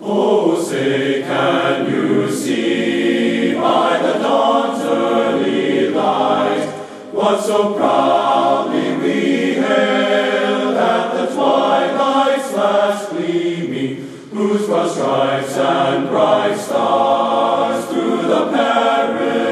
Oh, say, can you see by the dawn's early light what so proudly we hailed at the twilight's last gleaming, whose broad stripes and bright stars through the perilous